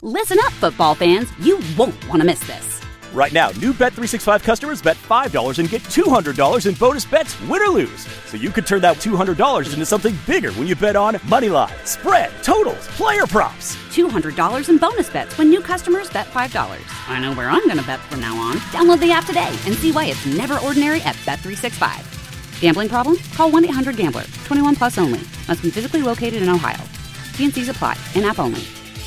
Listen up, football fans. You won't want to miss this. Right now, new Bet365 customers bet $5 and get $200 in bonus bets, win or lose. So you could turn that $200 into something bigger when you bet on money line, spread, totals, player props. $200 in bonus bets when new customers bet $5. I know where I'm going to bet from now on. Download the app today and see why it's never ordinary at Bet365. Gambling problem? Call 1-800-GAMBLER. 21 plus only. Must be physically located in Ohio. T&Cs apply. In-app only.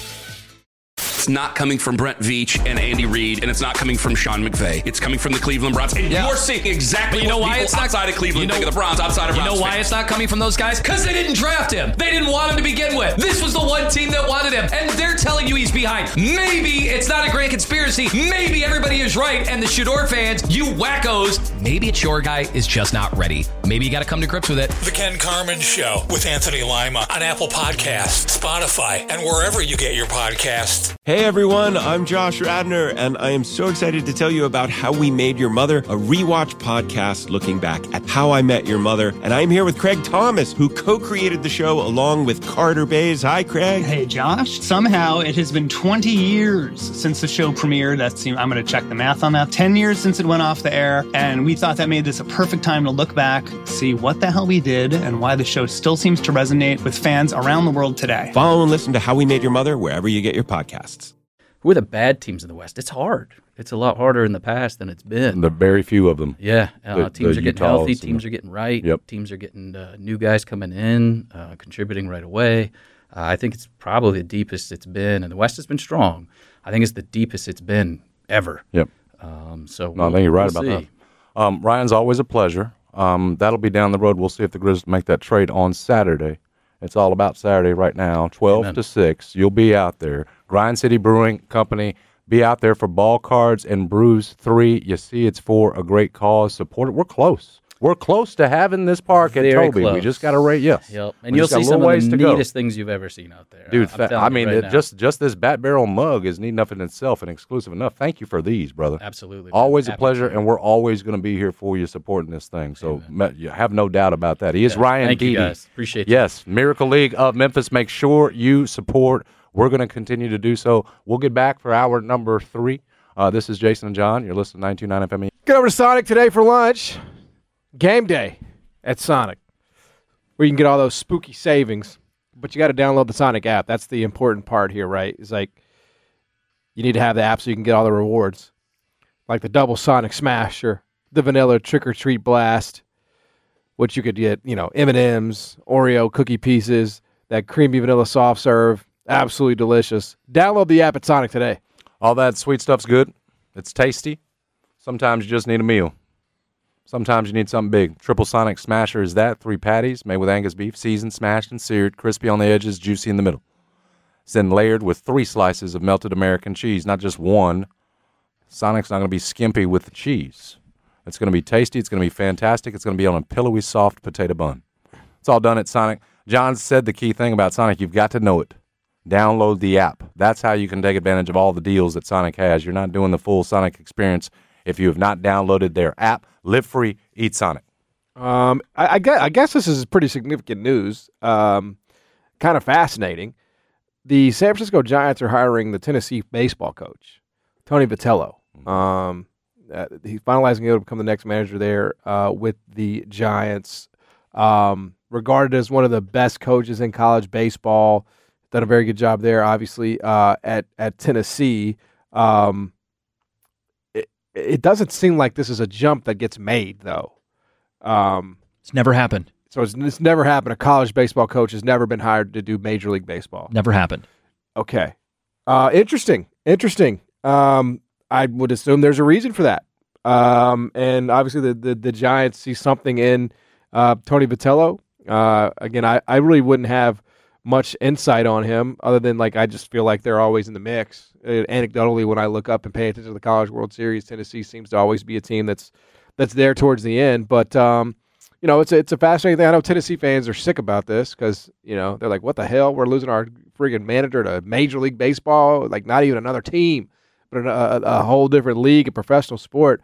It's not coming from Brent Veach and Andy Reid, and it's not coming from Sean McVay. It's coming from the Cleveland Browns. And you're seeing exactly what people outside of Cleveland think of the Browns, outside of Browns. You know why it's not coming from those guys? Because they didn't draft him. They didn't want him to begin with. This was the one team that wanted him, and they're telling you he's behind. Maybe it's not a grand conspiracy. Maybe everybody is right, and the Shador fans, you wackos, maybe it's your guy is just not ready. Maybe you got to come to grips with it. The Ken Carman Show with Anthony Lima on Apple Podcasts, Spotify, and wherever you get your podcasts. Hey everyone, I'm Josh Radner, and I am so excited to tell you about How We Made Your Mother, a rewatch podcast looking back at How I Met Your Mother. And I'm here with Craig Thomas, who co-created the show along with Carter Bays. Hi, Craig. Hey, Josh. Somehow it has been 20 years since the show premiered. I'm going to check the math on that. 10 years since it went off the air, and we thought that made this a perfect time to look back, see what the hell we did, and why the show still seems to resonate with fans around the world today. Follow and listen to How We Made Your Mother wherever you get your podcasts. Who are the bad teams in the West? It's hard. It's a lot harder in the past than it's been. There are very few of them. Yeah. Teams are getting healthy. Teams are getting right. Yep. Teams are getting new guys coming in, contributing right away. I think it's probably the deepest it's been, and the West has been strong. I think it's the deepest it's been ever. Yep. I think you're right about that. Ryan's always a pleasure. That'll be down the road. We'll see if the Grizzlies make that trade on Saturday. It's all about Saturday right now, 12 to 6. You'll be out there. Grind City Brewing Company, be out there for Ball Cards and Brews 3. You see it's for a great cause. Support it. We're close. We're close to having this park at Toby. Close. We just got to rate, yes. Yep. And you'll see some of the neatest things you've ever seen out there. Dude, just this Bat Barrel mug is neat enough in itself and exclusive enough. Thank you for these, brother. Absolutely. Always a pleasure, and we're always going to be here for you supporting this thing. So you have no doubt about that. He is Ryan Thank Deedy. you, guys. Appreciate you. Yes, Miracle League of Memphis. Make sure you support. We're going to continue to do so. We'll get back for hour number 3. This is Jason and John. You're listening to 92.9 FM. Get over to Sonic today for lunch. Game day at Sonic, where you can get all those spooky savings, but you got to download the Sonic app. That's the important part here, right? It's like you need to have the app so you can get all the rewards, like the double Sonic Smash or the vanilla trick-or-treat blast, which you could get, M&Ms, Oreo cookie pieces, that creamy vanilla soft serve, absolutely delicious. Download the app at Sonic today. All that sweet stuff's good. It's tasty. Sometimes you just need a meal. Sometimes you need something big. Triple Sonic Smasher is that. 3 patties made with Angus beef, seasoned, smashed, and seared, crispy on the edges, juicy in the middle. It's then layered with 3 slices of melted American cheese, not just one. Sonic's not going to be skimpy with the cheese. It's going to be tasty. It's going to be fantastic. It's going to be on a pillowy, soft potato bun. It's all done at Sonic. John said the key thing about Sonic, you've got to know it. Download the app. That's how you can take advantage of all the deals that Sonic has. You're not doing the full Sonic experience if you have not downloaded their app. Live free, eat Sonic. I guess this is pretty significant news. Kind of fascinating. The San Francisco Giants are hiring the Tennessee baseball coach, Tony Vitello. He's finalizing to become the next manager there with the Giants. Regarded as one of the best coaches in college baseball. Done a very good job there, obviously, at Tennessee. It doesn't seem like this is a jump that gets made, though. It's never happened. So it's never happened. A college baseball coach has never been hired to do Major League Baseball. Never happened. Okay. Interesting. I would assume there's a reason for that. And obviously the Giants see something in Tony Vitello. Again, I really wouldn't have much insight on him other than I just feel like they're always in the mix. Anecdotally, when I look up and pay attention to the College World Series, Tennessee seems to always be a team that's there towards the end. But it's a fascinating thing. I know Tennessee fans are sick about this because they're like, "What the hell? We're losing our friggin' manager to Major League Baseball, not even another team, but a whole different league, a professional sport."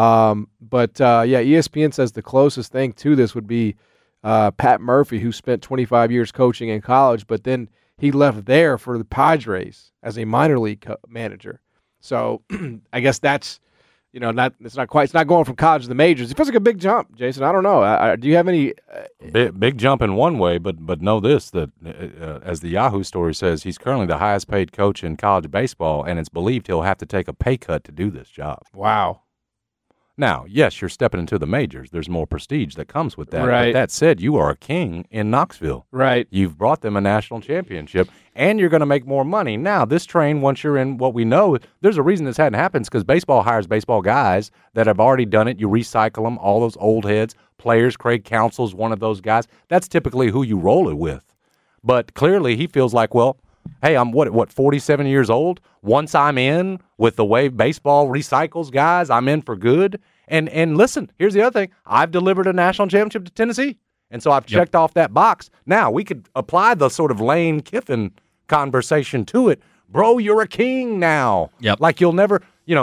ESPN says the closest thing to this would be Pat Murphy, who spent 25 years coaching in college, but then he left there for the Padres as a minor league manager. So I guess that's, it's not going from college to the majors. It feels like a big jump, Jason. I don't know. Do you have any? Big jump in one way, but know this, that as the Yahoo story says, he's currently the highest paid coach in college baseball, and it's believed he'll have to take a pay cut to do this job. Wow. Now, yes, you're stepping into the majors. There's more prestige that comes with that. Right. But that said, you are a king in Knoxville. Right. You've brought them a national championship, and you're going to make more money. Now, this train, once you're in what we know, there's a reason this hadn't happened, because baseball hires baseball guys that have already done it. You recycle them, all those old heads, players. Craig Counsell's one of those guys. That's typically who you roll it with. But clearly he feels like, well, hey, I'm 47 years old? Once I'm in with the way baseball recycles guys, I'm in for good. And listen, here's the other thing. I've delivered a national championship to Tennessee, and so I've checked off that box. Now, we could apply the sort of Lane Kiffin conversation to it. Bro, you're a king now. Yep. Like you'll never,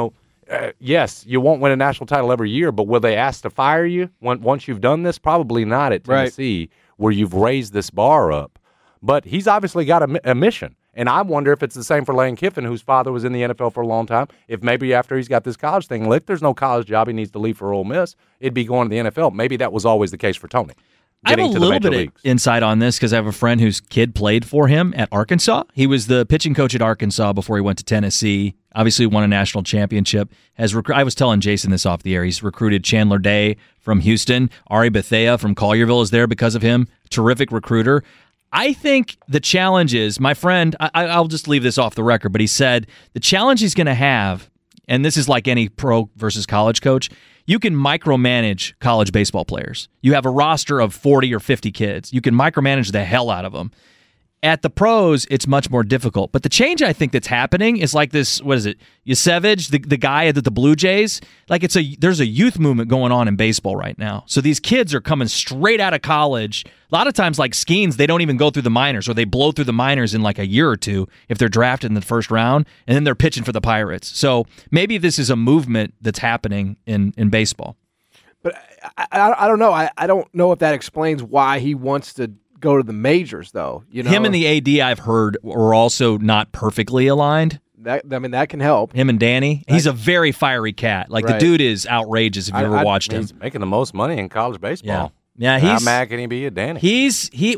yes, you won't win a national title every year, but will they ask to fire you once you've done this? Probably not at Tennessee, where you've raised this bar up. But he's obviously got a mission. And I wonder if it's the same for Lane Kiffin, whose father was in the NFL for a long time. If maybe after he's got this college thing licked, there's no college job he needs to leave for Ole Miss, it'd be going to the NFL. Maybe that was always the case for Tony. I have a little bit of insight on this because I have a friend whose kid played for him at Arkansas. He was the pitching coach at Arkansas before he went to Tennessee. Obviously won a national championship. I was telling Jason this off the air. He's recruited Chandler Day from Houston. Ari Bethea from Collierville is there because of him. Terrific recruiter. I think the challenge is, my friend, I'll just leave this off the record, but he said the challenge he's going to have, and this is like any pro versus college coach, you can micromanage college baseball players. You have a roster of 40 or 50 kids. You can micromanage the hell out of them. At the pros, it's much more difficult. But the change I think that's happening is like this, what is it, Yusevich, the guy at the Blue Jays? Like there's a youth movement going on in baseball right now. So these kids are coming straight out of college. A lot of times, like Skeens, they don't even go through the minors, or they blow through the minors in like a year or two if they're drafted in the first round, and then they're pitching for the Pirates. So maybe this is a movement that's happening in baseball. But I don't know. I don't know if that explains why he wants to go to the majors, though. Him and the AD, I've heard, are also not perfectly aligned. That can help. Him and Danny. He's a very fiery cat. Like, the dude is outrageous if you ever watched him. He's making the most money in college baseball. Yeah, how mad can he be at Danny? He's a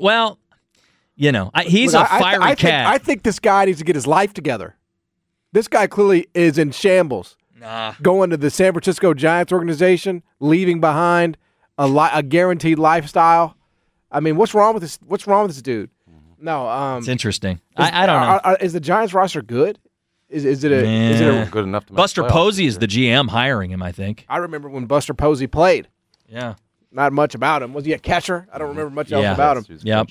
fiery cat. I think this guy needs to get his life together. This guy clearly is in shambles. Going to the San Francisco Giants organization, leaving behind a guaranteed lifestyle. I mean, what's wrong with this? What's wrong with this dude? No, it's interesting. I don't know. Is the Giants roster good? Is it good enough to make Buster Posey is the GM hiring him, I think. I remember when Buster Posey played. Yeah. Not much about him. Was he a catcher? I don't remember much else about him. Yep.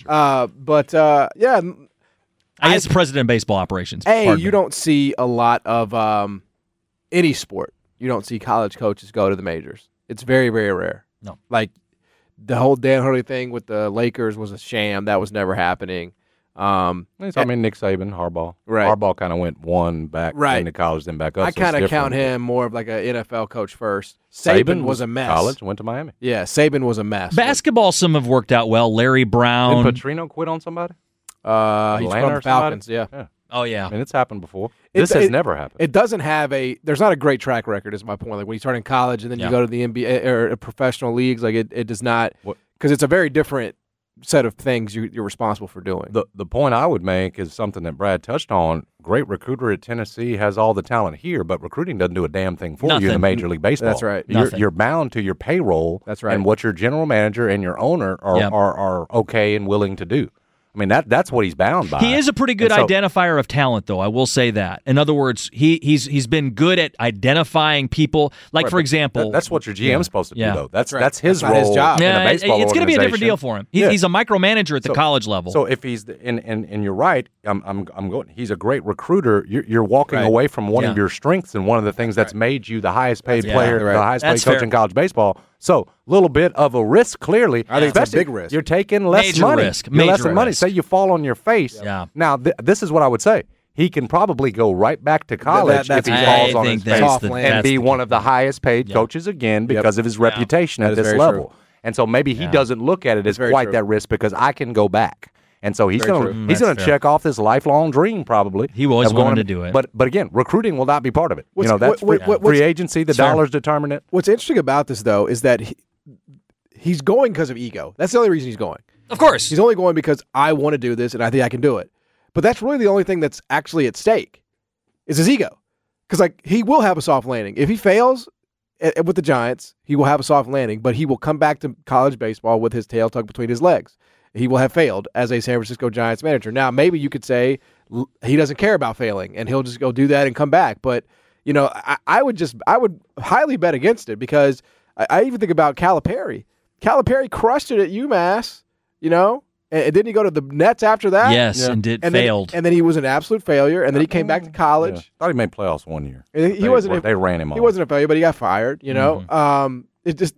Yeah. I guess president of baseball operations. You don't see a lot of any sport. You don't see college coaches go to the majors. It's very, very rare. No. Like the whole Dan Hurley thing with the Lakers was a sham. That was never happening. Nick Saban, Harbaugh. Right. Harbaugh kind of went one back into college, then back up. I kind of count him more of like an NFL coach first. Saban was a mess. College, went to Miami. Yeah, Saban was a mess. Basketball, some have worked out well. Larry Brown. Did Petrino quit on somebody? He's from the Falcons, yeah. Oh, yeah. I mean, it's happened before. This has never happened. It doesn't have there's not a great track record, is my point. Like when you start in college and then you go to the NBA or professional leagues, like it does not, because it's a very different set of things you're responsible for doing. The point I would make is something that Brad touched on. Great recruiter at Tennessee, has all the talent here, but recruiting doesn't do a damn thing for you in the Major League Baseball. That's right. You're bound to your payroll. That's right. And what your general manager and your owner are okay and willing to do. I mean, that's what he's bound by. He is a pretty good identifier of talent, though. I will say that. In other words, he's been good at identifying people. Like, for example, that's what your GM's supposed to do, though. That's his not role. His job. In a baseball it's going to be a different deal for him. He's a micromanager at the college level. So if he's and you're right, I'm going. He's a great recruiter. You're walking away from one of your strengths and one of the things that's made you the highest paid player, the highest paid coach in college baseball. So, a little bit of a risk, clearly. I think it's a big risk. You're taking less Major money. Risk. You're less Major money. risk. Say you fall on your face. Yeah. Now, this is what I would say. He can probably go right back to college if he falls on his face and be one of the highest paid coaches again because of his reputation at this level. And so maybe he doesn't look at it as quite that risk because I can go back. And so he's going to check off this lifelong dream probably. He always wanted to do it. But again, recruiting will not be part of it. That's free agency. The dollars determine it. What's interesting about this, though, is that he's going because of ego. That's the only reason he's going. Of course. He's only going because I want to do this and I think I can do it. But that's really the only thing that's actually at stake is his ego. Because he will have a soft landing. If he fails with the Giants, he will have a soft landing, but he will come back to college baseball with his tail tucked between his legs. He will have failed as a San Francisco Giants manager. Now, maybe you could say he doesn't care about failing, and he'll just go do that and come back. But, I would highly bet against it because I even think about Calipari. Calipari crushed it at UMass, and didn't he go to the Nets after that? Yes, and failed. And then he was an absolute failure, and then he came back to college. Yeah. Thought he made playoffs one year. They ran him off. He wasn't a failure, but he got fired, It's just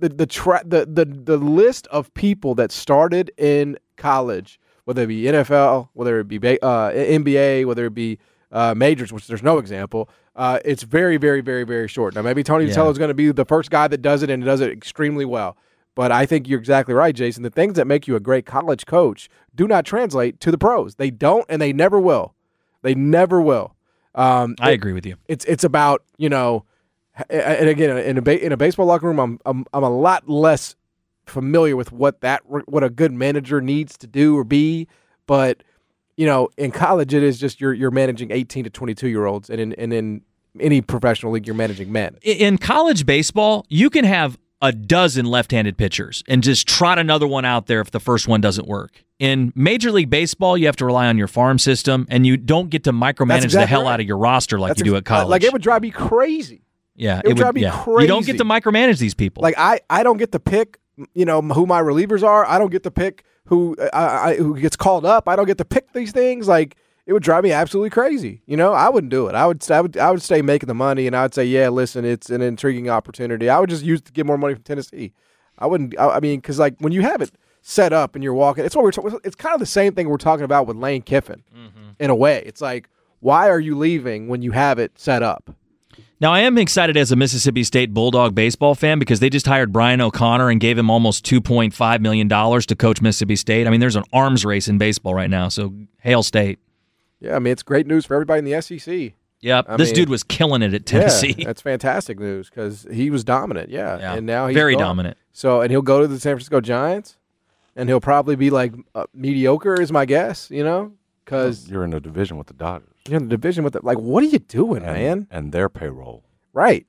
the list of people that started in college, whether it be NFL, whether it be NBA, whether it be majors, which there's no example, it's very, very, very, very short. Now, maybe Tony Vitello is going to be the first guy that does it and does it extremely well. But I think you're exactly right, Jason. The things that make you a great college coach do not translate to the pros. They don't, and they never will. They never will. I agree with you. It's about, and again, in a baseball locker room, I'm a lot less familiar with what a good manager needs to do or be. But in college, it is just you're managing 18 to 22-year-olds, and in any professional league, you're managing men. In college baseball, you can have a dozen left-handed pitchers and just trot another one out there if the first one doesn't work. In Major League Baseball, you have to rely on your farm system, and you don't get to micromanage the hell out of your roster like you do at college. It would drive me crazy. Yeah, it would drive me crazy. You don't get to micromanage these people. I don't get to pick, who my relievers are. I don't get to pick who gets called up. I don't get to pick these things. It would drive me absolutely crazy. I wouldn't do it. I would stay making the money, and I would say, yeah, listen, it's an intriguing opportunity. I would just use it to get more money from Tennessee. I wouldn't. I mean, because when you have it set up and you're walking, it's what we're talking. It's kind of the same thing we're talking about with Lane Kiffin, in a way. It's why are you leaving when you have it set up? Now, I am excited as a Mississippi State Bulldog baseball fan because they just hired Brian O'Connor and gave him almost $2.5 million to coach Mississippi State. I mean, there's an arms race in baseball right now, so hail State. Yeah, I mean, it's great news for everybody in the SEC. Yep, this dude was killing it at Tennessee. Yeah, that's fantastic news because he was dominant, and now he's very gone. dominant. So, and he'll go to the San Francisco Giants, and he'll probably be mediocre is my guess, because you're in a division with the Dodgers. You're in the division with what are you doing, man? And their payroll. Right.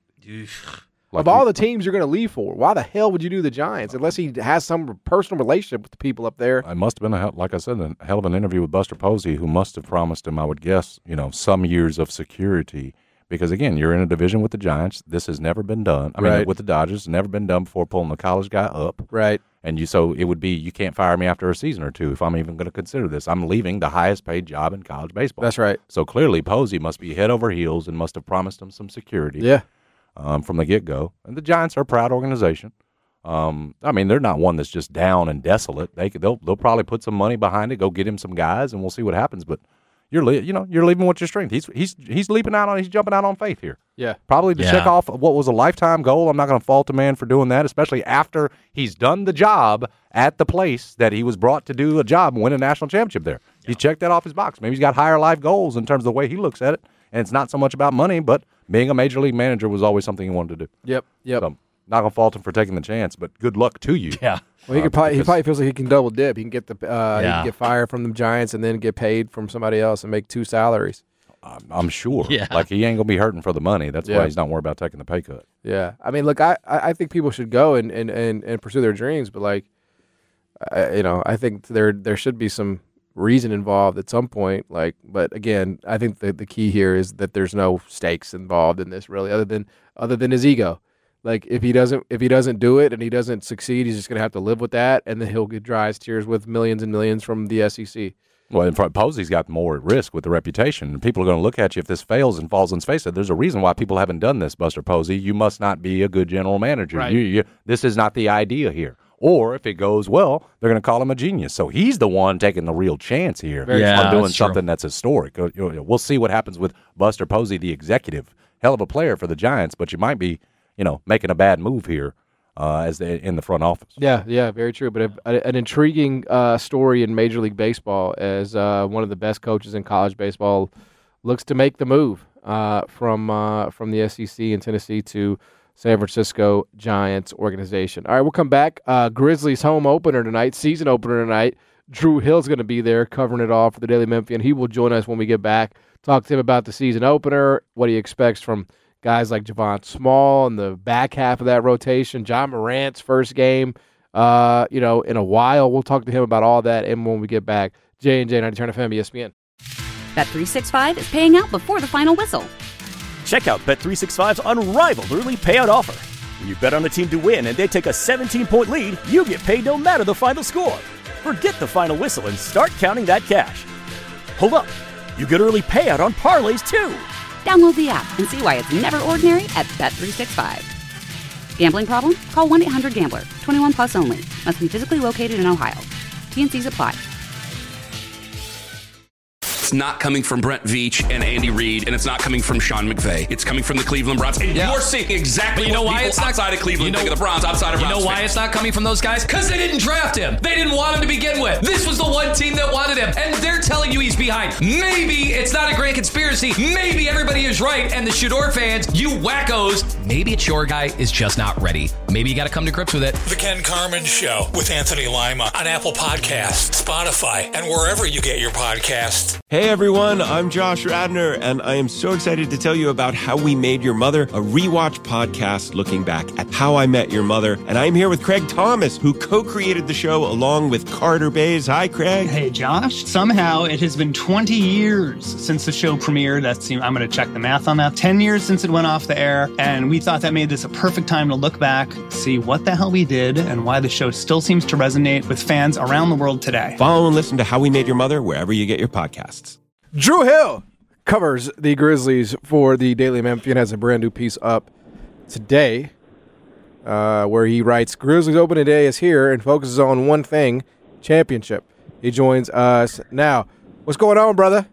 Of all the teams you're going to leave for, why the hell would you do the Giants unless he has some personal relationship with the people up there? It must have been, like I said, a hell of an interview with Buster Posey, who must have promised him, I would guess, some years of security. Because, again, you're in a division with the Giants. This has never been done. I mean, with the Dodgers, it's never been done before pulling the college guy up. Right. And so it would be, you can't fire me after a season or two if I'm even going to consider this. I'm leaving the highest paid job in college baseball. That's right. So clearly Posey must be head over heels and must have promised him some security. Yeah. From the get-go. And the Giants are a proud organization. I mean, they're not one that's just down and desolate. They'll probably put some money behind it, go get him some guys, and we'll see what happens. But you're leaving with your strength. He's leaping out on, he's jumping out on faith here. Yeah, probably to check off what was a lifetime goal. I'm not going to fault a man for doing that, especially after he's done the job at the place that he was brought to do a job and win a national championship there. Yeah. He's checked that off his box. Maybe he's got higher life goals in terms of the way he looks at it, and it's not so much about money, but being a major league manager was always something he wanted to do. Yep. So, not gonna fault him for taking the chance, but good luck to you. Yeah. Well, he probably feels like he can double dip. He can get he can get fired from the Giants and then get paid from somebody else and make two salaries. I'm sure. Yeah. Like he ain't gonna be hurting for the money. That's why he's not worried about taking the pay cut. Yeah. I mean, look, I think people should go and pursue their dreams, but I think there should be some reason involved at some point. But again, I think the key here is that there's no stakes involved in this really, other than his ego. If he doesn't do it and he doesn't succeed, he's just going to have to live with that, and then he'll get dry as tears with millions and millions from the SEC. Well, in front, Posey's got more at risk with the reputation. And people are going to look at you if this fails and falls on his face. There's a reason why people haven't done this, Buster Posey. You must not be a good general manager. Right. This is not the idea here. Or if it goes well, they're going to call him a genius. So he's the one taking the real chance here on doing something that's historic. We'll see what happens with Buster Posey, the executive. Hell of a player for the Giants, but you might be making a bad move here as in the front office. Yeah, very true. But an intriguing story in Major League Baseball as one of the best coaches in college baseball looks to make the move from the SEC in Tennessee to San Francisco Giants organization. All right, we'll come back. Grizzlies home opener tonight, season opener tonight. Drew Hill's going to be there covering it all for the Daily Memphian. He will join us when we get back. Talk to him about the season opener, what he expects from guys like Javon Small and the back half of that rotation. John Morant's first game, in a while. We'll talk to him about all that and when we get back. J&J 90 Turn FM, ESPN. Bet365 is paying out before the final whistle. Check out Bet365's unrivaled early payout offer. When you bet on a team to win and they take a 17-point lead, you get paid no matter the final score. Forget the final whistle and start counting that cash. Hold up. You get early payout on parlays, too. Download the app and see why it's never ordinary at Bet365. Gambling problem? Call 1-800-GAMBLER. 21 plus only. Must be physically located in Ohio. T&Cs apply. It's not coming from Brent Veach and Andy Reid, and it's not coming from Sean McVay. It's coming from the Cleveland Browns. And you're seeing exactly what people outside of Cleveland think of the Browns, outside of Browns. You know why it's not coming from those guys? Because they didn't draft him. They didn't want him to begin with. This was the one team that wanted him, and they're telling you he's behind. Maybe it's not a grand conspiracy. Maybe everybody is right, and the Shador fans, you wackos, maybe it's your guy is just not ready. Maybe you got to come to grips with it. The Ken Carman Show with Anthony Lima on Apple Podcasts, Spotify, and wherever you get your podcasts. Hey everyone, I'm Josh Radner, and I am so excited to tell you about How We Made Your Mother, a rewatch podcast looking back at How I Met Your Mother. And I'm here with Craig Thomas, who co-created the show along with Carter Bays. Hi, Craig. Hey, Josh. Somehow it has been 20 years since the show premiered. I'm going to check the math on that. 10 years since it went off the air, and we thought that made this a perfect time to look back, see what the hell we did, and why the show still seems to resonate with fans around the world today. Follow and listen to How We Made Your Mother wherever you get your podcasts. Drew Hill covers the Grizzlies for the Daily Memphian, has a brand new piece up today where he writes, Grizzlies opening day is here and focuses on one thing, championship. He joins us now. What's going on, brother?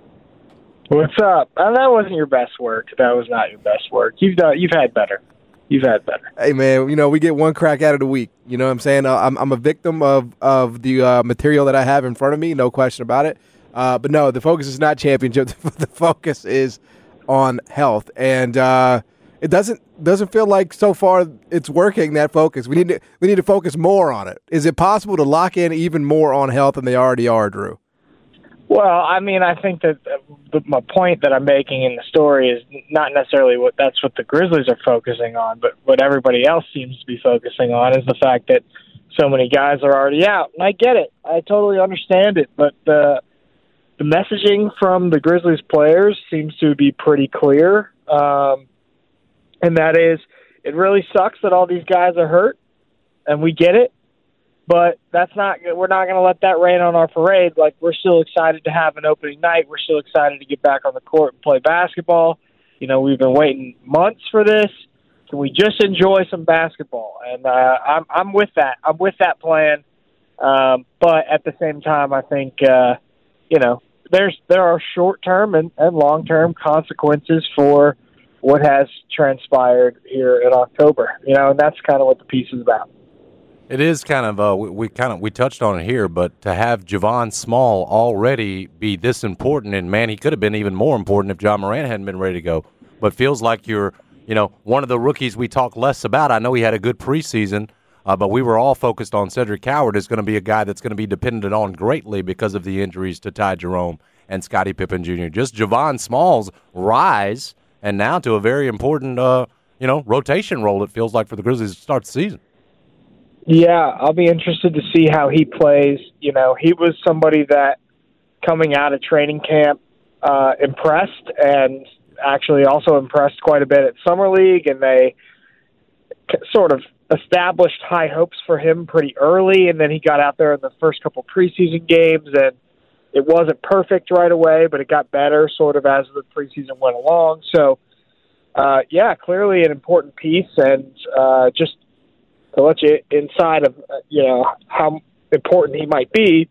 What's up? That wasn't your best work. That was not your best work. You've had better. You've had better. Hey, man, we get one crack at it a week. You know what I'm saying? I'm a victim of the material that I have in front of me, no question about it. But no, the focus is not championship. The focus is on health, and it doesn't feel like so far it's working. That focus, we need to focus more on it. Is it possible to lock in even more on health than they already are, Drew? Well, I mean, I think that my point that I'm making in the story is not necessarily that's what the Grizzlies are focusing on, but what everybody else seems to be focusing on is the fact that so many guys are already out. And I get it. I totally understand it, but the messaging from the Grizzlies players seems to be pretty clear, and that is it really sucks that all these guys are hurt, and we get it, but we're not going to let that rain on our parade. Like, we're still excited to have an opening night. We're still excited to get back on the court and play basketball. We've been waiting months for this. Can we just enjoy some basketball? And I'm with that. I'm with that plan, but at the same time, I think there are short-term and long-term consequences for what has transpired here in October, and that's kind of what the piece is about. It is kind of we touched on it here, but to have Javon Small already be this important, and man, he could have been even more important if John Morant hadn't been ready to go. But feels like you're, one of the rookies we talk less about. I know he had a good preseason. But we were all focused on Cedric Howard as going to be a guy that's going to be depended on greatly because of the injuries to Ty Jerome and Scottie Pippen Jr. Just Javon Small's rise, and now to a very important, rotation role, it feels like, for the Grizzlies to start the season. Yeah, I'll be interested to see how he plays. He was somebody that, coming out of training camp, impressed, and actually also impressed quite a bit at Summer League, and they sort of established high hopes for him pretty early, and then he got out there in the first couple preseason games, and it wasn't perfect right away, but it got better sort of as the preseason went along. So, clearly an important piece, and just to let you inside of, how important he might be,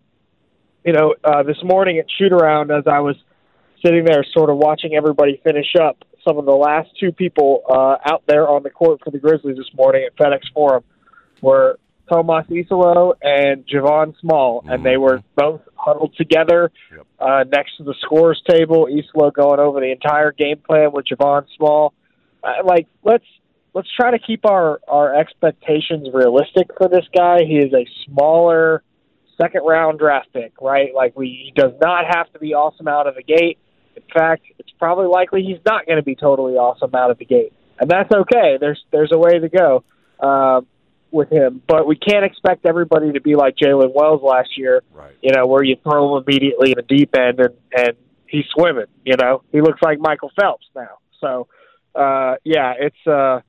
this morning at shoot-around, as I was sitting there sort of watching everybody finish up some of the last two people out there on the court for the Grizzlies this morning at FedEx Forum were Tomas Isolo and Javon Small, and they were both huddled together next to the scorers table. Isolo going over the entire game plan with Javon Small. Let's try to keep our expectations realistic for this guy. He is a smaller second-round draft pick, right? He does not have to be awesome out of the gate. In fact, it's probably likely he's not going to be totally awesome out of the gate, and that's okay. There's a way to go with him, but we can't expect everybody to be like Jalen Wells last year, right? Where you throw him immediately in the deep end and he's swimming. He looks like Michael Phelps now. So, it's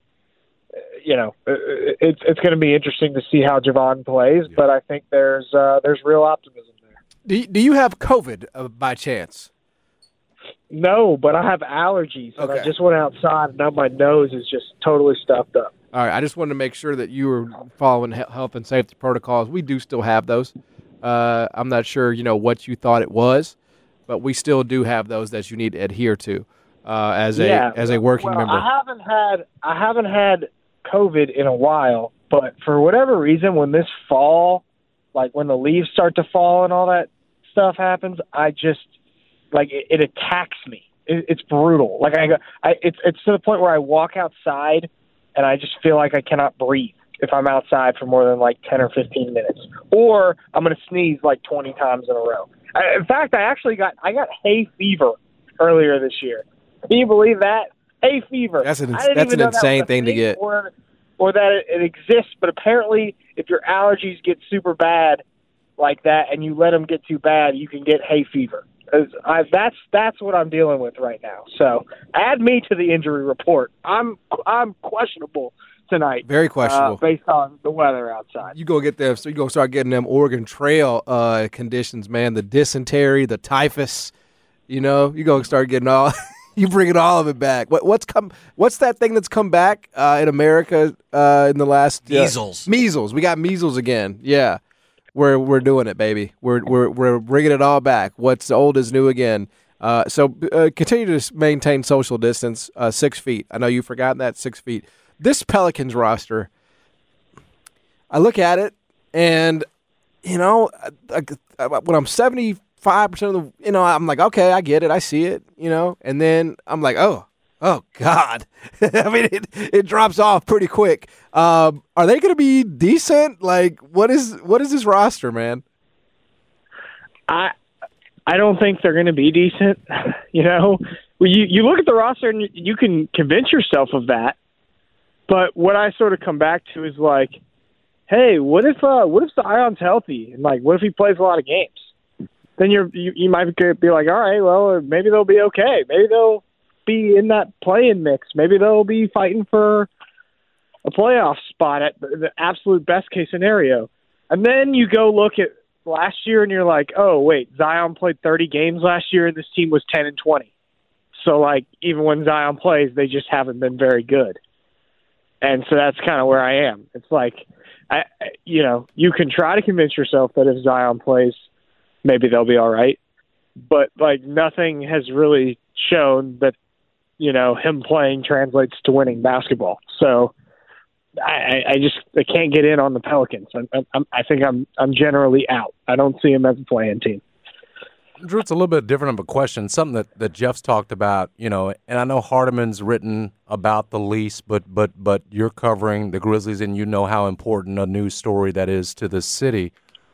going to be interesting to see how Javon plays, but I think there's real optimism there. Do you have COVID by chance? No, but I have allergies, and I just went outside, and now my nose is just totally stuffed up. All right, I just wanted to make sure that you were following health and safety protocols. We do still have those. I'm not sure, what you thought it was, but we still do have those that you need to adhere to as a working member. I haven't had COVID in a while, but for whatever reason, when this fall, when the leaves start to fall and all that stuff happens, I just it attacks me. It's brutal. It's to the point where I walk outside and I just feel like I cannot breathe if I'm outside for more than 10 or 15 minutes, or I'm going to sneeze 20 times in a row. In fact, I got hay fever earlier this year. Can you believe that? Hay fever. That's an insane thing to get. Or that it exists, but apparently if your allergies get super bad like that and you let them get too bad, you can get hay fever. That's what I'm dealing with right now. So add me to the injury report. I'm questionable tonight. Very questionable. Based on the weather outside. You go get them. So you go start getting them Oregon Trail conditions, man. The dysentery, the typhus. You go start getting all. You bringing all of it back. What's that thing that's come back in America in the last measles? Measles. We got measles again. Yeah. We're doing it, baby. We're bringing it all back. What's old is new again. So continue to maintain social distance. 6 feet. I know you've forgotten that. 6 feet. This Pelicans roster, I look at it, and when I'm 75% of the, I'm like, okay, I get it, I see it, and then I'm like, oh God. I mean, it drops off pretty quick. Are they going to be decent? What is this roster, man? I don't think they're going to be decent. You look at the roster and you can convince yourself of that. But what I sort of come back to is hey, what if Zion's healthy and what if he plays a lot of games? Then you might be like, all right, well, maybe they'll be okay. Maybe they'll be in that play-in mix. Maybe they'll be fighting for a playoff spot at the absolute best-case scenario. And then you go look at last year, and you're like, oh, wait, Zion played 30 games last year, and this team was 10-20. So, even when Zion plays, they just haven't been very good. And so that's kind of where I am. It's you can try to convince yourself that if Zion plays, maybe they'll be all right. But, nothing has really shown that, him playing translates to winning basketball. So I can't get in on the Pelicans. I think I'm generally out. I don't see him as a play-in team. Drew, it's a little bit different of a question, something that Jeff's talked about, and I know Hardiman's written about the lease, but you're covering the Grizzlies, and you know how important a news story that is to the city.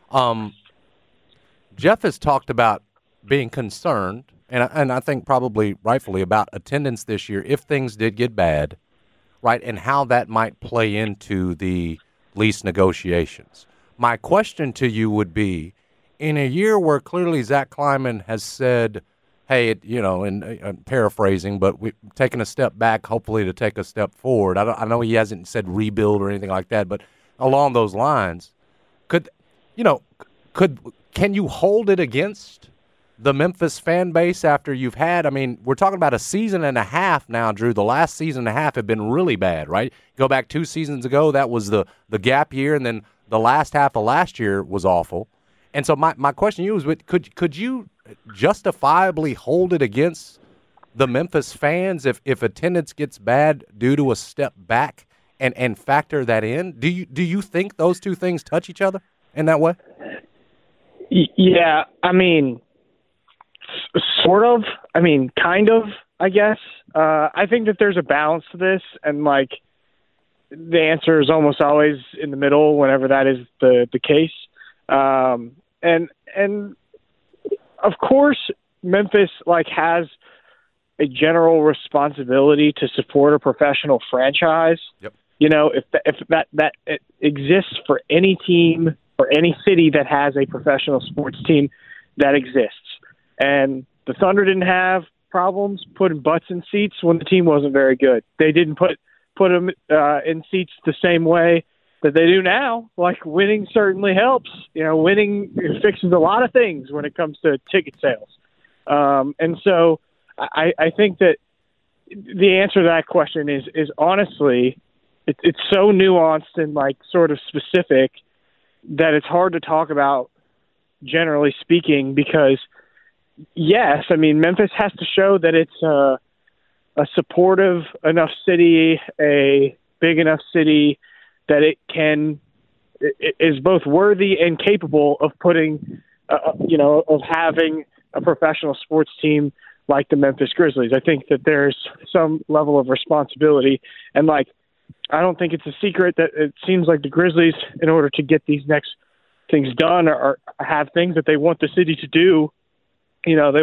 Jeff has talked about being concerned, and I think probably rightfully, about attendance this year if things did get bad, right, and how that might play into the lease negotiations. My question to you would be, in a year where clearly Zach Kleiman has said, hey, and paraphrasing, but we've taken a step back, hopefully to take a step forward. I know he hasn't said rebuild or anything like that, but along those lines, can you hold it against the Memphis fan base after you've had, we're talking about a season and a half now, Drew. The last season and a half have been really bad, right? Go back 2 seasons ago, that was the gap year, and then the last half of last year was awful. And so my question to you is, could you justifiably hold it against the Memphis fans if attendance gets bad due to a step back and factor that in? Do you think those two things touch each other in that way? Yeah, I mean, sort of. I mean, kind of, I guess. I think that there's a balance to this, and like the answer is almost always in the middle whenever that is the case. And of course, Memphis like has a general responsibility to support a professional franchise. Yep. You know, if that it exists for any team or any city that has a professional sports team, that exists. And the Thunder didn't have problems putting butts in seats when the team wasn't very good. They didn't put them in seats the same way that they do now. Like, winning certainly helps. You know, winning fixes a lot of things when it comes to ticket sales. And so I think that the answer to that question is honestly, it's so nuanced and like sort of specific that it's hard to talk about generally speaking, because yes, I mean, Memphis has to show that it's a supportive enough city, a big enough city that it is both worthy and capable of putting, of having a professional sports team like the Memphis Grizzlies. I think that there's some level of responsibility, and like, I don't think it's a secret that it seems like the Grizzlies, in order to get these next things done, or have things that they want the city to do, you know,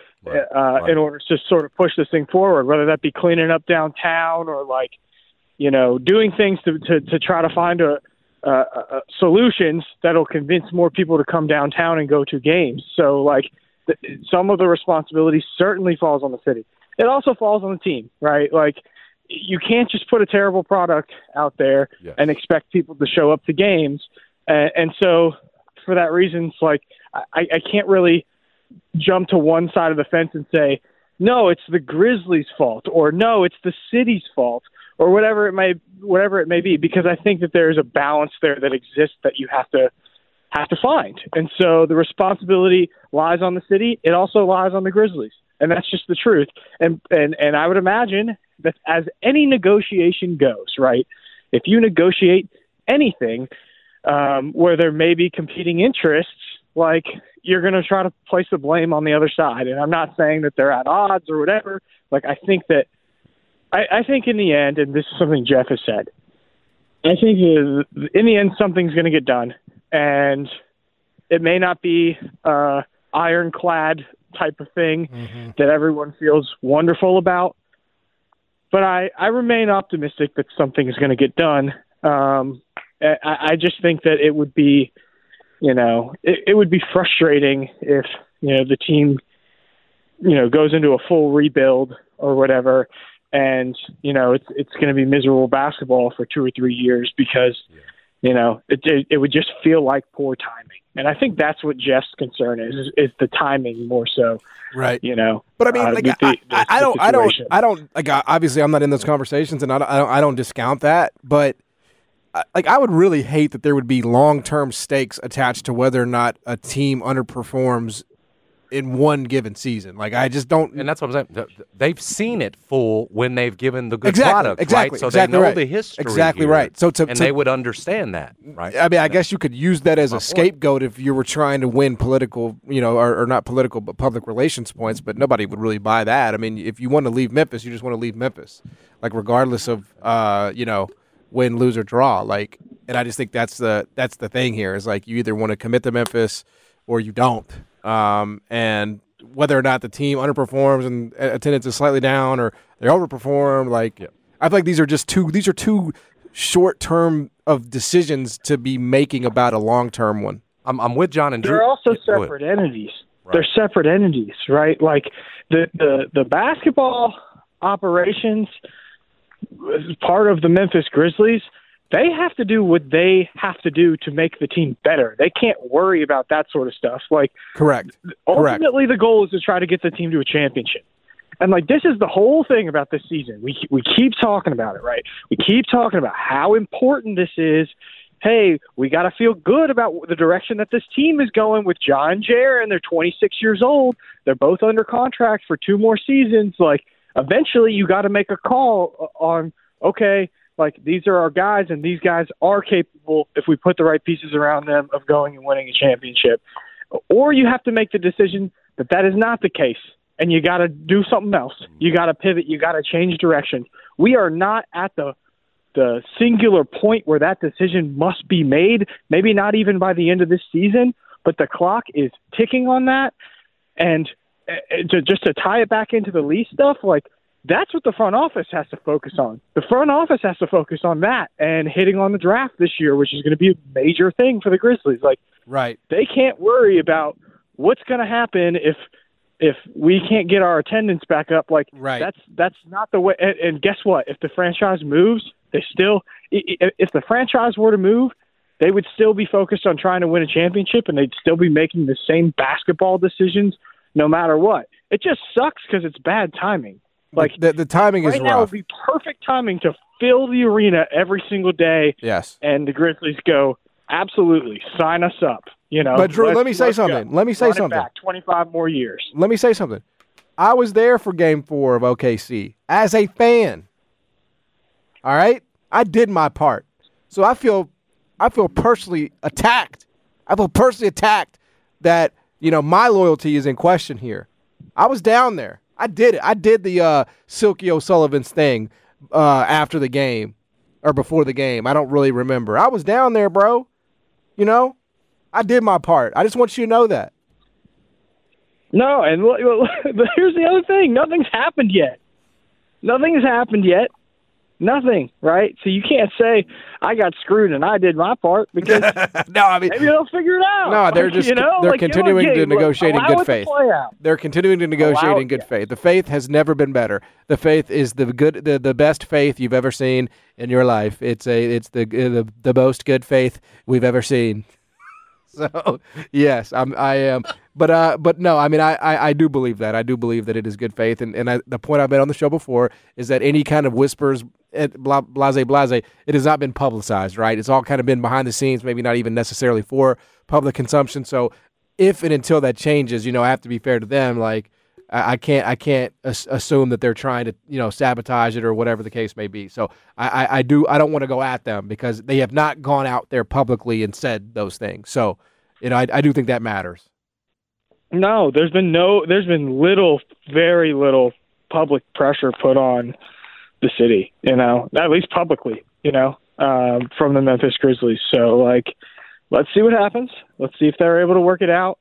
in order to sort of push this thing forward, whether that be cleaning up downtown or like, you know, doing things to try to find solutions that'll convince more people to come downtown and go to games. So like, some of the responsibility certainly falls on the city. It also falls on the team, right? Like, you can't just put a terrible product out there and expect people to show up to games. And so for that reason, it's like, I can't really jump to one side of the fence and say, no, it's the Grizzlies' fault, or no, it's the city's fault, or whatever it may be, because I think that there's a balance there that exists that you have to find. And so the responsibility lies on the city. It also lies on the Grizzlies. And that's just the truth. And I would imagine that as any negotiation goes, right, if you negotiate anything where there may be competing interests, like, you're going to try to place the blame on the other side. And I'm not saying that they're at odds or whatever. Like, I think in the end, and this is something Jeff has said, I think in the end something's going to get done. And it may not be ironclad type of thing that everyone feels wonderful about, but I remain optimistic that something is going to get done. I just think that it would be, it would be frustrating if, the team, goes into a full rebuild or whatever, and, it's going to be miserable basketball for 2 or 3 years because, it would just feel like poor timing. And I think that's what Jeff's concern is the timing more so. Right. But I mean, like, I don't, like, obviously I'm not in those conversations, and I don't discount that, but like, I would really hate that there would be long-term stakes attached to whether or not a team underperforms in one given season. Like, I just don't. And that's what I'm saying. They've seen it full when they've given the good product, right? So exactly they know right. the history. Exactly here, right. So they would understand that, right? I mean, I guess you could use that as a scapegoat if you were trying to win political, or not political, but public relations points, but nobody would really buy that. I mean, if you want to leave Memphis, you just want to leave Memphis, like, regardless of, win, lose, or draw. Like, and I just think that's the thing here is, like, you either want to commit to Memphis or you don't. And whether or not the team underperforms and attendance is slightly down or they overperform, like, I feel like these are two short-term of decisions to be making about a long-term one. I'm with John and Drew. They're also separate entities. Right. They're separate entities, right? Like, the basketball operations as part of the Memphis Grizzlies, they have to do what they have to do to make the team better. They can't worry about that sort of stuff. Like, correct. Ultimately, the goal is to try to get the team to a championship. And, like, this is the whole thing about this season. We keep talking about it, right? We keep talking about how important this is hey, we got to feel good about the direction that this team is going with John Jair, and they're 26 years old. They're both under contract for 2 more seasons. Like, eventually you got to make a call on, okay, like, these are our guys, and these guys are capable, if we put the right pieces around them, of going and winning a championship. Or you have to make the decision that that is not the case, and you got to do something else. You got to pivot. You got to change direction. We are not at the singular point where that decision must be made, maybe not even by the end of this season, but the clock is ticking on that. And just to tie it back into the Lee stuff, like, that's what the front office has to focus on. The front office has to focus on that and hitting on the draft this year, which is going to be a major thing for the Grizzlies. Like, right. They can't worry about what's going to happen if we can't get our attendance back up. Like, right. That's not the way. And guess what? If the franchise moves, if the franchise were to move, they would still be focused on trying to win a championship, and they'd still be making the same basketball decisions no matter what. It just sucks because it's bad timing. Like, the timing is right rough. now would be perfect timing to fill the arena every single day. Yes. And the Grizzlies go, absolutely, sign us up. You know. But Drew, let me say something. Let me say something. Back 25 more years. Let me say something. I was there for Game 4 of OKC as a fan. All right? I did my part. So I feel personally attacked. I feel personally attacked that, you know, my loyalty is in question here. I was down there. I did it. I did the Silky O'Sullivan's thing after the game or before the game. I don't really remember. I was down there, bro. You know? I did my part. I just want you to know that. No, and here's the other thing. Nothing's happened yet. Nothing has happened yet. Nothing, right? So you can't say, I got screwed and I did my part, because no, I mean, maybe they'll figure it out. No, they're just they're continuing to negotiate in good faith. To they're continuing to negotiate in good faith. The faith has never been better. The faith is the best faith you've ever seen in your life. It's the most good faith we've ever seen. So yes, I am. But no, I mean, I do believe that. I do believe that it is good faith. And the point I've made on the show before is that any kind of whispers, blase, it has not been publicized, right? It's all kind of been behind the scenes, maybe not even necessarily for public consumption. So if and until that changes, you know, I have to be fair to them. Like, I can't assume that they're trying to, you know, sabotage it or whatever the case may be. So I don't want to go at them because they have not gone out there publicly and said those things. So, you know, I do think that matters. No, there's been very little public pressure put on the city, you know, at least publicly, you know, from the Memphis Grizzlies. So, like, let's see what happens. Let's see if they're able to work it out.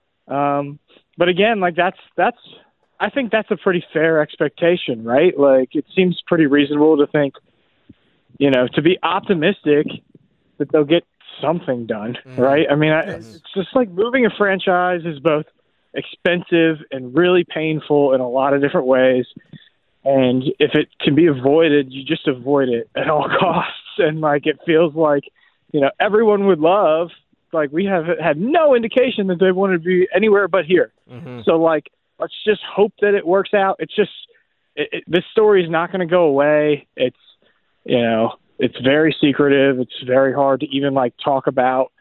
But again, like, I think that's a pretty fair expectation, right? Like, it seems pretty reasonable to think, you know, to be optimistic that they'll get something done, right? I mean, it's just like moving a franchise is both expensive and really painful in a lot of different ways. And if it can be avoided, you just avoid it at all costs. And, like, it feels like, you know, everyone would love, like, we have had no indication that they want to be anywhere but here. Mm-hmm. So, like, let's just hope that it works out. It's just, this story is not going to go away. It's, you know, it's very secretive. It's very hard to even, like, talk about.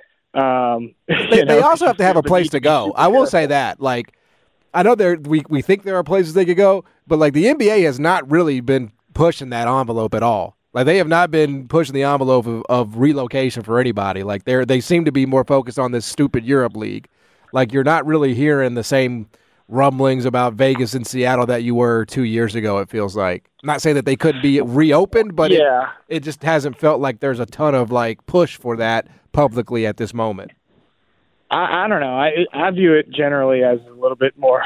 They also have to have a place to go. I will say that. Like, I know we think there are places they could go, but, like, the NBA has not really been pushing that envelope at all. Like, they have not been pushing the envelope of relocation for anybody. Like, they seem to be more focused on this stupid Europe League. Like, you're not really hearing the same rumblings about Vegas and Seattle that you were 2 years ago, it feels like. I'm not saying that they couldn't be reopened, but yeah, it just hasn't felt like there's a ton of, like, push for that publicly at this moment. I don't know. I view it generally as a little bit more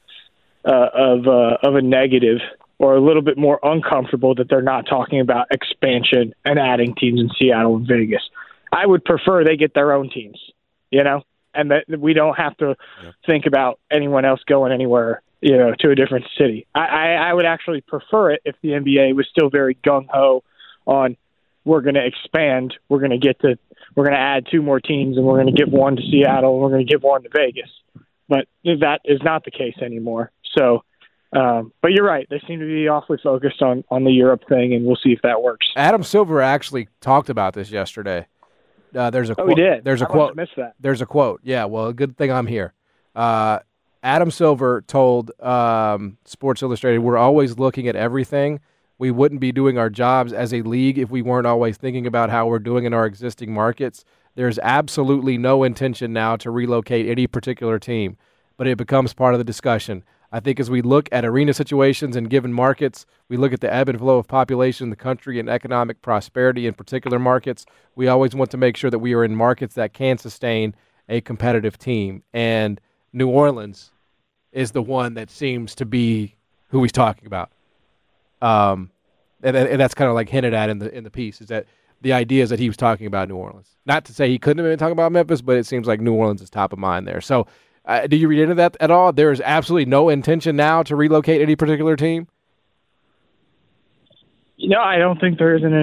of a negative, or a little bit more uncomfortable that they're not talking about expansion and adding teams in Seattle and Vegas. I would prefer they get their own teams, you know, and that we don't have to think about anyone else going anywhere, you know, to a different city. I would actually prefer it if the NBA was still very gung-ho on, we're going to expand, we're going to add 2 more teams, and we're going to give one to Seattle, and we're going to give one to Vegas. But that is not the case anymore. So, but you're right. They seem to be awfully focused on the Europe thing, and we'll see if that works. Adam Silver actually talked about this yesterday. there's a Oh, quote. we did. There's a I quote. missed that. There's a quote. Yeah, well, good thing I'm here. Adam Silver told Sports Illustrated, "We're always looking at everything. We wouldn't be doing our jobs as a league if we weren't always thinking about how we're doing in our existing markets. There's absolutely no intention now to relocate any particular team, but it becomes part of the discussion. I think as we look at arena situations in given markets, we look at the ebb and flow of population in the country and economic prosperity in particular markets. We always want to make sure that we are in markets that can sustain a competitive team." And New Orleans is the one that seems to be who he's talking about. And that's kind of like hinted at in the piece, is that the idea is that he was talking about New Orleans. Not to say he couldn't have been talking about Memphis, but it seems like New Orleans is top of mind there. So do you read into that at all? There is absolutely no intention now to relocate any particular team? No, I don't think there is an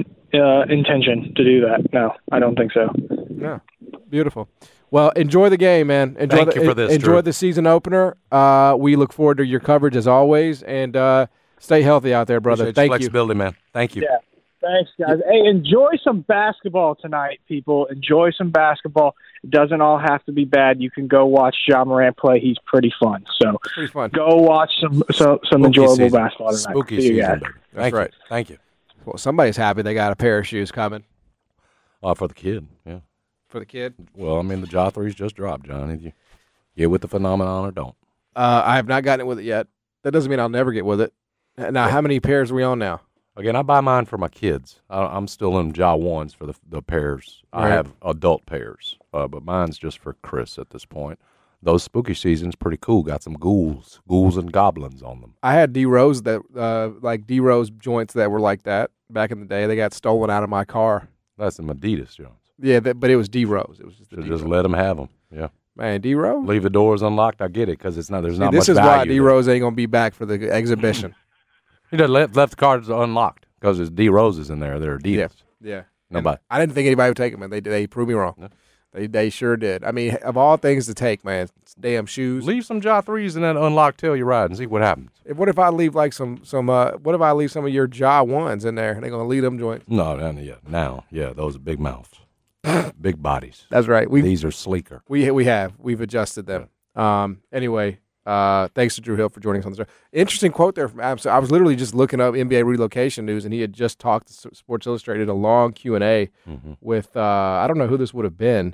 intention to do that. No, I don't think so. Yeah, beautiful. Well, enjoy the game, man. Enjoy the season opener. We look forward to your coverage as always, and stay healthy out there, brother. Appreciate Thank you. Flexibility, man. Thank you. Yeah. Thanks, guys. Hey, enjoy some basketball tonight, people. Enjoy some basketball. It doesn't all have to be bad. You can go watch Ja Morant play. He's pretty fun. So pretty fun. Go watch some enjoyable season. basketball tonight. Spooky See you season, guys. baby. That's right. Thank you. Well, somebody's happy they got a pair of shoes coming. For the kid, yeah. For the kid? Well, I mean, the Ja 3's just dropped, Johnny. You get with the phenomenon or don't. I have not gotten it with it yet. That doesn't mean I'll never get with it. Now, how many pairs are we on now? Again, I buy mine for my kids. I'm still in Ja 1s for the pairs. Right. I have adult pairs, but mine's just for Chris at this point. Those spooky seasons pretty cool. Got some ghouls and goblins on them. I had D-Rose like D-Rose joints that were like that back in the day. They got stolen out of my car. That's some Adidas joints. Yeah, but it was D-Rose. It was just let them have them. Yeah, man, D-Rose. Leave the doors unlocked. I get it because there's not much value. This is why D-Rose ain't gonna be back for the exhibition. He just left the cards unlocked because there's D-Roses in there. They're Adidas. Yeah. Nobody. I didn't think anybody would take them, and they proved me wrong. Yeah. They sure did. I mean, of all things to take, man, damn shoes. Leave some Ja 3s in that unlocked tail you ride and see what happens. What if I leave like some what if I leave some of your Ja 1s in there? They're gonna leave them joints. No, those are big mouths, big bodies. That's right. These are sleeker. We've adjusted them. Anyway. Thanks to Drew Hill for joining us on the show. Interesting quote there from Adam. So I was literally just looking up NBA relocation news, and he had just talked to Sports Illustrated, a long Q&A with, I don't know who this would have been,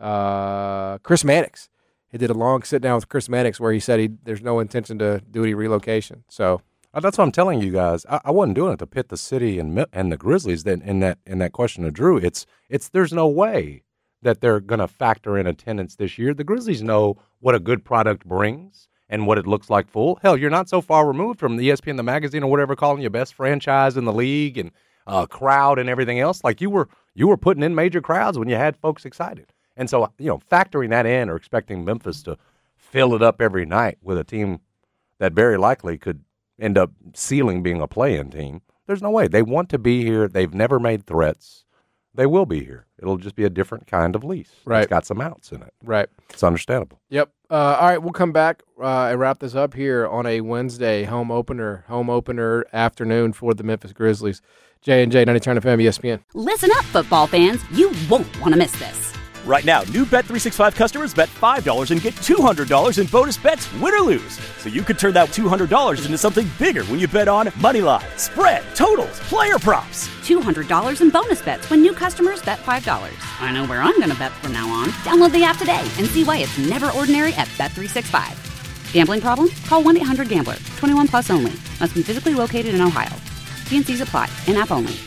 Chris Mannix. He did a long sit-down with Chris Mannix where he said there's no intention to do any relocation. So that's what I'm telling you guys. I wasn't doing it to pit the city and the Grizzlies. That in that question of Drew, it's there's no way that they're going to factor in attendance this year. The Grizzlies know what a good product brings and what it looks like full. Hell, you're not so far removed from the ESPN, the magazine, or whatever, calling you best franchise in the league and crowd and everything else. Like you were putting in major crowds when you had folks excited. And so, factoring that in or expecting Memphis to fill it up every night with a team that very likely could end up ceiling being a play-in team, there's no way. They want to be here. They've never made threats. They will be here. It'll just be a different kind of lease. Right. It's got some outs in it. Right. It's understandable. Yep. All right, we'll come back and wrap this up here on a Wednesday home opener afternoon for the Memphis Grizzlies. J&J, 90 FM, ESPN. Listen up, football fans. You won't want to miss this. Right now, new Bet365 customers bet $5 and get $200 in bonus bets, win or lose. So you could turn that $200 into something bigger when you bet on moneyline, spread, totals, player props. $200 in bonus bets when new customers bet $5. I know where I'm going to bet from now on. Download the app today and see why it's never ordinary at Bet365. Gambling problem? Call 1-800-GAMBLER. 21 plus only. Must be physically located in Ohio. T&Cs apply. In-app only.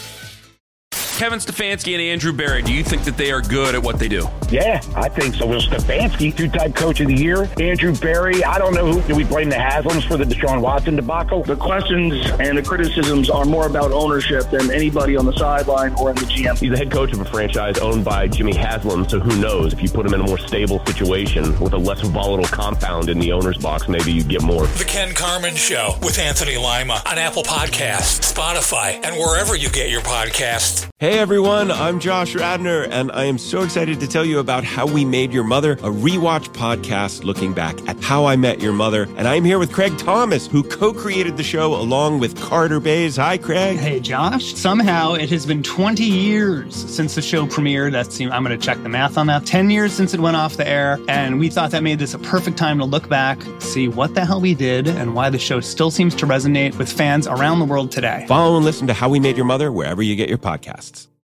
Kevin Stefanski and Andrew Berry, do you think that they are good at what they do? Yeah, I think so. Well, Stefanski, two-time coach of the year. Andrew Berry, I don't know who. Do we blame the Haslams for the Deshaun Watson debacle? The questions and the criticisms are more about ownership than anybody on the sideline or in the GM. He's the head coach of a franchise owned by Jimmy Haslam, so who knows? If you put him in a more stable situation with a less volatile compound in the owner's box, maybe you get more. The Ken Carman Show with Anthony Lima on Apple Podcasts, Spotify, and wherever you get your podcasts. Hey, Hey everyone, I'm Josh Radnor, and I am so excited to tell you about How We Made Your Mother, a rewatch podcast looking back at How I Met Your Mother. And I'm here with Craig Thomas, who co-created the show along with Carter Bays. Hi, Craig. Hey, Josh. Somehow it has been 20 years since the show premiered. I'm going to check the math on that. 10 years since it went off the air, and we thought that made this a perfect time to look back, see what the hell we did, and why the show still seems to resonate with fans around the world today. Follow and listen to How We Made Your Mother wherever you get your podcasts.